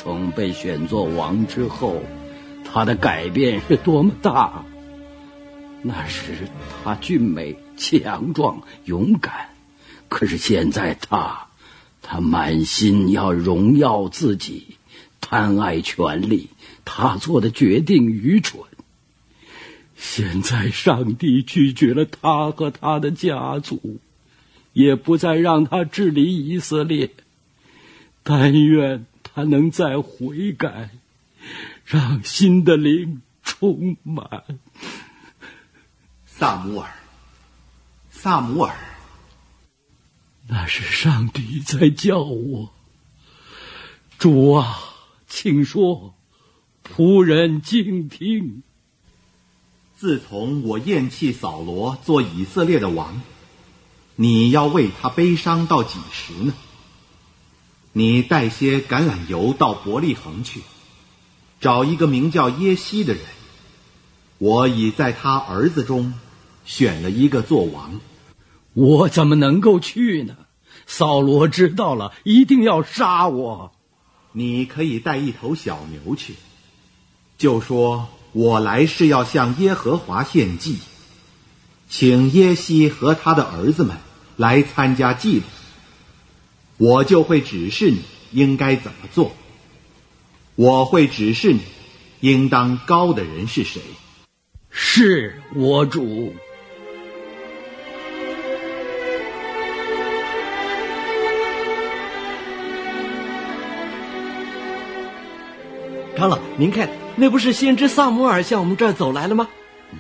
从被选作王之后，他的改变是多么大。那时他俊美、强壮、勇敢，可是现在他满心要荣耀自己，贪爱权力，他做的决定愚蠢。现在上帝拒绝了他和他的家族，也不再让他治理以色列。但愿他能再悔改，让新的灵充满。 撒母耳，撒母耳， 那是上帝在叫我。主啊，请说，仆人静听。 自从我厌弃扫罗做以色列的王，你要为他悲伤到几时呢？你带些橄榄油到伯利恒去，找一个名叫耶西的人，我已在他儿子中选了一个做王。 我怎么能够去呢？扫罗知道了，一定要杀我。 你可以带一头小牛去，就说我来是要向耶和华献祭，请耶西和他的儿子们来参加祭礼，我就会指示你应该怎么做。我会指示你应当高的人是谁。 是我主。 长老，您看，那不是先知撒母耳向我们这儿走来了吗？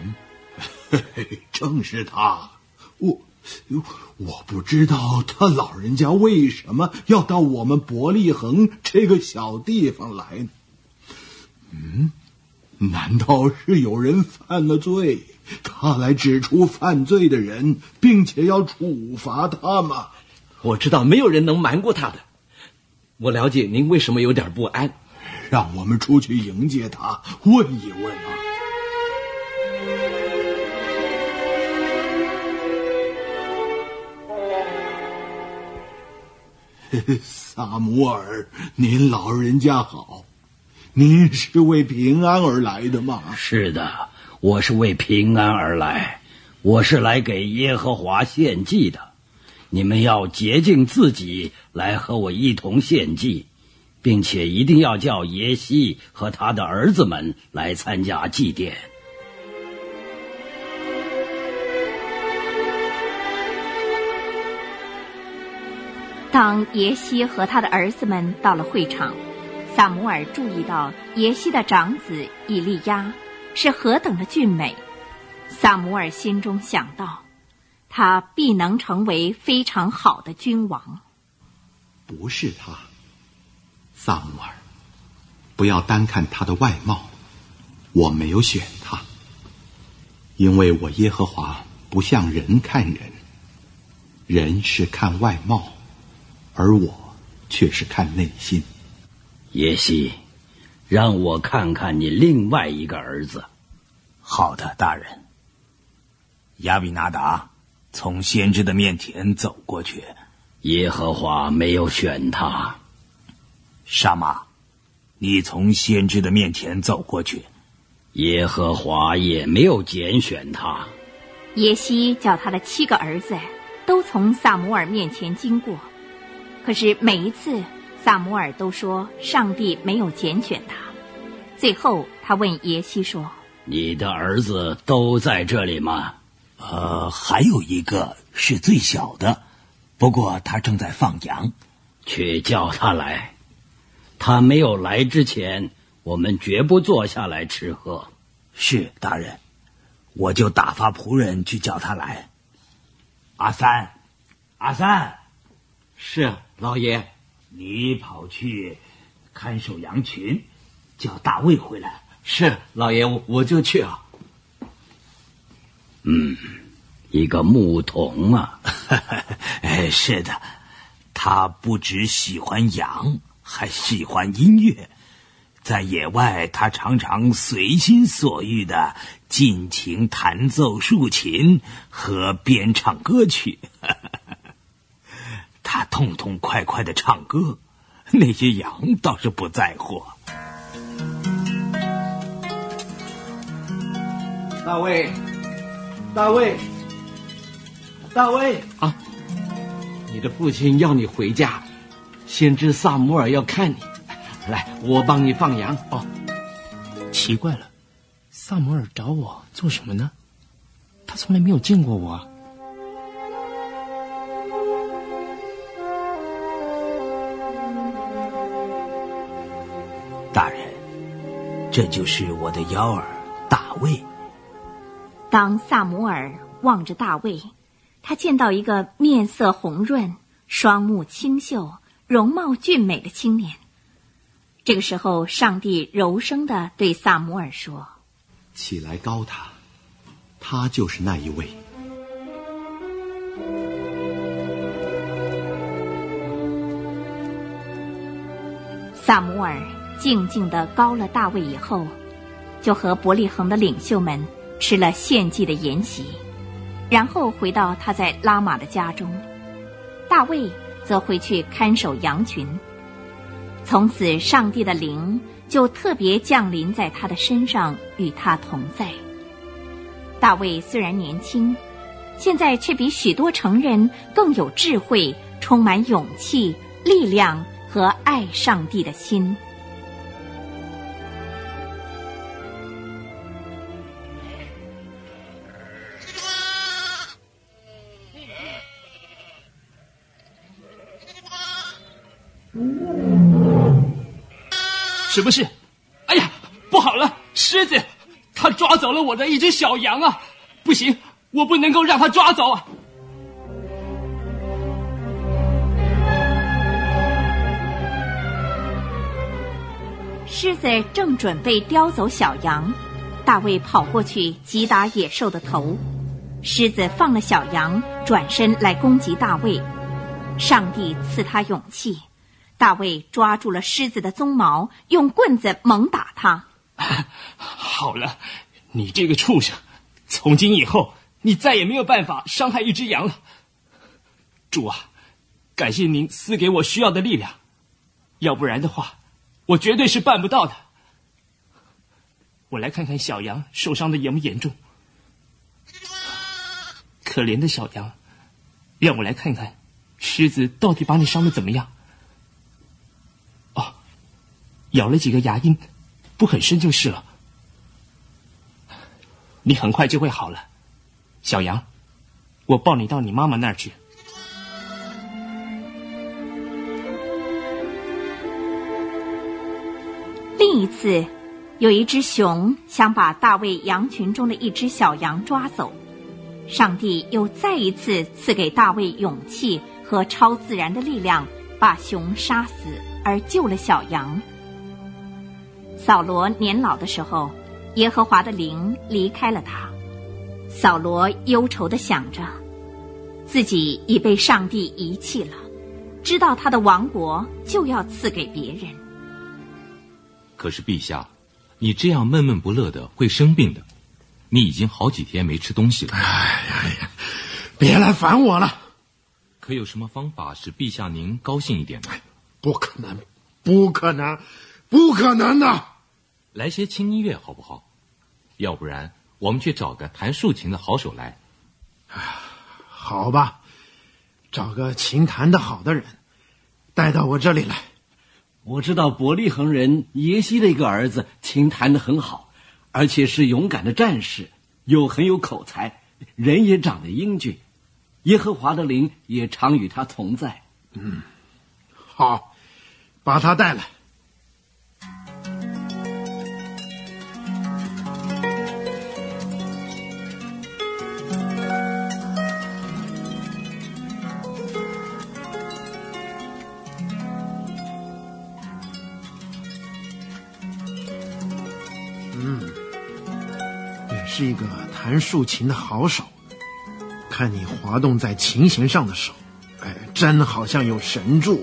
正是他。我不知道他老人家为什么要到我们伯利恒这个小地方来呢？难道是有人犯了罪，他来指出犯罪的人，并且要处罚他吗？ 我知道没有人能瞒过他的。我了解您为什么有点不安。 让我们出去迎接他，问一问啊。撒母耳，您老人家好，您是为平安而来的吗？ 是的，我是为平安而来，我是来给耶和华献祭的。你们要洁净自己，来和我一同献祭，并且一定要叫耶西和他的儿子们来参加祭奠。 当耶西和他的儿子们到了会场，撒母耳注意到耶西的长子以利亚是何等的俊美。撒母耳心中想到，他必能成为非常好的君王。 不是他，撒母耳，不要单看他的外貌，我没有选他，因为我耶和华不像人看人，人是看外貌，而我却是看内心。 耶西，让我看看你另外一个儿子。 好的，大人。亚比拿达从先知的面前走过去。 耶和华没有选他。 沙玛，你从先知的面前走过去。 耶和华也没有拣选他。 耶西叫他的7个儿子都从撒母耳面前经过，可是每一次撒母耳都说上帝没有拣选他。最后他问耶西说， 你的儿子都在这里吗？ 还有一个是最小的，不过他正在放羊。 去叫他来。他没有来之前，我们绝不坐下来吃喝。 是，大人，我就打发仆人去叫他来。阿三，阿三。 是，老爷。 你跑去看守羊群，叫大卫回来。 是，老爷，我就去啊。 一个牧童啊。 是的，他不只喜欢羊，还喜欢音乐。在野外，他常常随心所欲地尽情弹奏竖琴和编唱歌曲。他痛痛快快地唱歌， 那些羊倒是不在乎。 大卫，大卫，大卫啊！ 你的父亲要你回家，先知撒母耳要看你。来，我帮你放羊。 哦，奇怪了，撒母耳找我做什么呢？他从来没有见过我啊。 大人，这就是我的幺儿大卫。 当撒母耳望着大卫，他见到一个面色红润、双目清秀、容貌俊美的青年。这个时候，上帝柔声地对撒母耳说：“ 起来膏他，他就是那一位。” 撒母耳静静地膏了大卫以后，就和伯利恒的领袖们吃了献祭的筵席，然后回到他在拉玛的家中。大卫则回去看守羊群。从此，上帝的灵就特别降临在他的身上，与他同在。大卫虽然年轻，现在却比许多成人更有智慧，充满勇气、力量和爱上帝的心。 什么事？哎呀，不好了！狮子，他抓走了我的一只小羊啊！不行，我不能够让他抓走啊！ 狮子正准备叼走小羊，大卫跑过去击打野兽的头。狮子放了小羊，转身来攻击大卫。上帝赐他勇气，大卫抓住了狮子的鬃毛，用棍子猛打他。 好了，你这个畜生，从今以后你再也没有办法伤害一只羊了。主啊，感谢您赐给我需要的力量，要不然的话我绝对是办不到的。我来看看小羊受伤的严不严重。可怜的小羊，让我来看看狮子到底把你伤得怎么样。哦，咬了几个牙龈，不很深就是了。你很快就会好了，小羊，我抱你到你妈妈那儿去。 另一次，有一只熊想把大卫羊群中的一只小羊抓走，上帝又再一次赐给大卫勇气和超自然的力量，把熊杀死而救了小羊。扫罗年老的时候，耶和华的灵离开了他。扫罗忧愁地想着，自己已被上帝遗弃了，知道他的王国就要赐给别人。 可是陛下，你这样闷闷不乐的会生病的。你已经好几天没吃东西了。 哎呀，别来烦我了。 可有什么方法使陛下您高兴一点呢？ 不可能，不可能，不可能的！ 来些轻音乐好不好？要不然我们去找个弹竖琴的好手来。 好吧，找个琴弹得好的人带到我这里来。 我知道伯利恒人耶西的一个儿子琴弹得很好，而且是勇敢的战士，又很有口才，人也长得英俊，耶和华的灵也常与他同在。 好，把他带来。也是一个弹竖琴的好手。看你滑动在琴弦上的手，真好像有神助。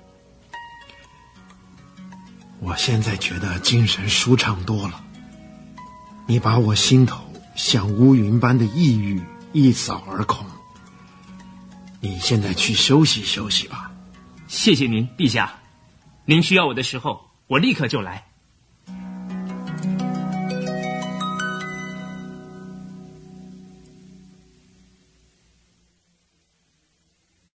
我现在觉得精神舒畅多了。你把我心头像乌云般的抑郁一扫而空。你现在去休息休息吧。 谢谢您，陛下。 您需要我的时候，我立刻就来。